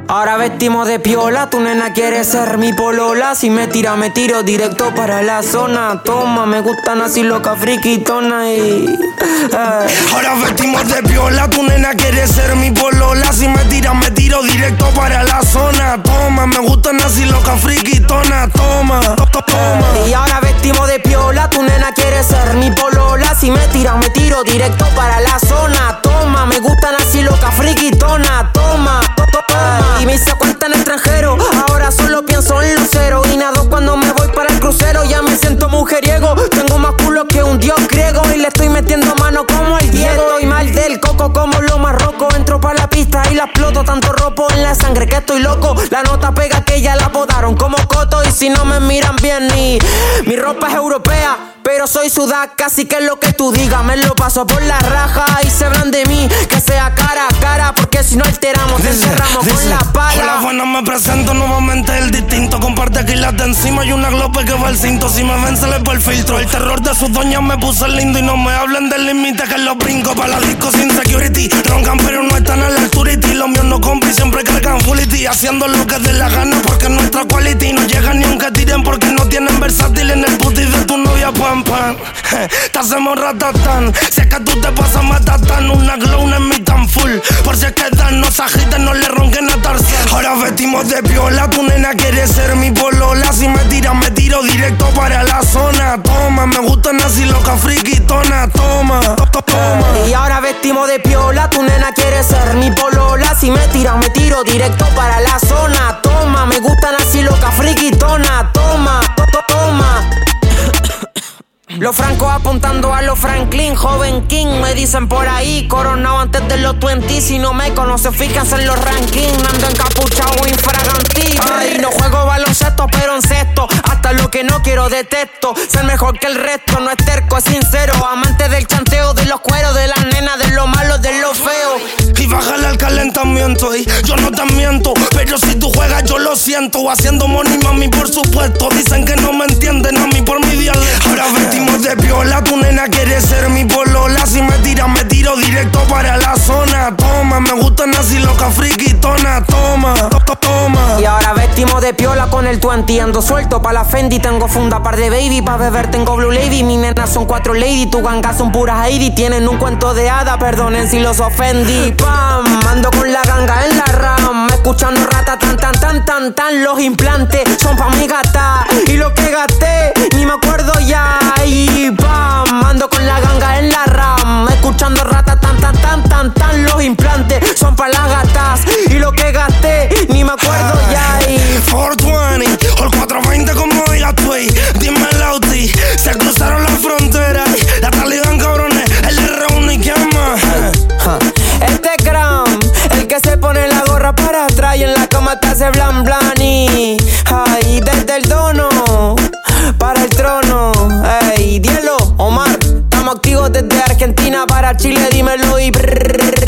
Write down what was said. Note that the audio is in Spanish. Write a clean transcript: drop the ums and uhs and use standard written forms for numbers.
Ahora vestimos de piola, tu nena quiere ser mi polola. Si me tira, me tiro directo para la zona. Toma, me gustan así loca, friquitona y... Ahora vestimos de piola, tu nena quiere ser mi polola. Si me tira, me tiro directo para la zona. Toma, me gustan así loca, friquitona. Toma, toma. Y ahora vestimos de piola, tu nena quiere ser mi polola. Si me tira, me tiro directo para la zona. Toma, me gustan así loca, friquitona. Toma, toma. Y me hice cuenta en extranjero, ahora solo pienso en los ceros. Y nado cuando me voy para el crucero, ya me siento mujeriego. Tengo más culo que un dios griego y le estoy metiendo mano como el Diego. Estoy mal del coco como lo marroco. Entro para la pista y la exploto, tanto ropo en la sangre que estoy loco. La nota pega que ya la podaron como Coto. Y si no me miran bien ni... Mi ropa es europea, pero soy sudaca, así que lo que tú digas me lo paso por la raja. Y se hablan de mí, que sea cara a cara, porque si no alteramos, te encerramos con la pala. Hola, buenas, me presento nuevamente el distinto. Comparte aquí las de encima y una glope que va al cinto. Si me ven se les va el filtro. El terror de sus doñas me puso lindo. Y no me hablen del límite que los brinco. Pa' la disco sin security. Roncan pero no están a la altura. Y los míos no compri, siempre cargan full IT. Haciendo lo que dé la gana porque nuestra quality no llega ni aunque tiren, porque no tienen versátil en el puti de tu novia, pam pam. Te hacemos ratatán. Si es que tú te pasas matatán. Una glow, una en mi tan full. Por si es que dan, no se agiten, no le ronquen a Tarzán. Ahora vestimos de piola, tu nena quiere ser mi polola. Si me tira, me tiro directo para la zona. Toma, me gustan así loca, friquitona. Toma, toma. Y ahora vestimos de piola, tu nena quiere ser mi polola. Si me tira, me tiro directo para la zona. Toma, me gustan así loca, friquitona. Toma, toma. Los francos apuntando a los Franklin, joven King, me dicen por ahí, coronado antes de los 20. Si no me conoces, fíjense en los rankings, ando encapuchado infraganti. Ay, no juego baloncesto, pero en cesto, hasta lo que no quiero detesto. Ser mejor que el resto, no es terco, es sincero. Amante del chanteo, de los cueros, de las nenas, de lo malo, de lo feo. Y bájale al calentamiento, y yo no te miento, pero si tú juegas yo lo siento. Haciendo money, mami, por supuesto. Dicen que no me entienden a mí por mi dialecto. Ahora vestimos de piola, tu nena quiere ser mi polola. Si me tira, me tiro directo para la zona. Toma, me gustan así loca, friquitona. Toma, toma. Y ahora vestimos de piola con el 20. Ando suelto pa' la Fendi, tengo funda par de baby. Pa' beber tengo Blue Lady, mis nenas son 4 lady. Tu ganga son puras Heidi, tienen un cuento de hada. Perdonen si los ofendí. Pam, ando con la ganga en la RAM, escuchando rata tan tan tan tan tan. Los implantes son pa' mi gata, y lo que gasté ni me acuerdo ya. Y pam, ando con la ganga en la RAM, escuchando rata tan tan tan tan tan. Los implantes son pa' las gatas, y lo que gasté ni me acuerdo ya. Y 420 o el 420 como digas tú. Dime Lauti, se cruzaron la frontera. La Taliban cabrones, el R1 y quién más. Este Cram, el que se pone la gorra para atrás y en la cama te hace blan blan. Y ay, desde el dono para el trono. Ey, Dielo, Omar, estamos activos desde Argentina para Chile, dímelo y brrr.